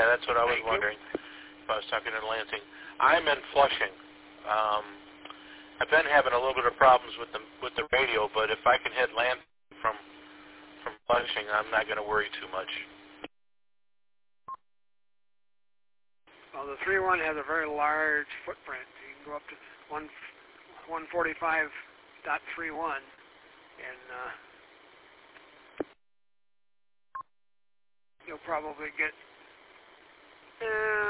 Yeah, that's what I was wondering. If I was talking in Lansing. I'm in Flushing. I've been having a little bit of problems with the radio, but if I can hit Lansing from Flushing, I'm not going to worry too much. Well, the 3.1 has a very large footprint. You can go up to 145.31, and you'll probably get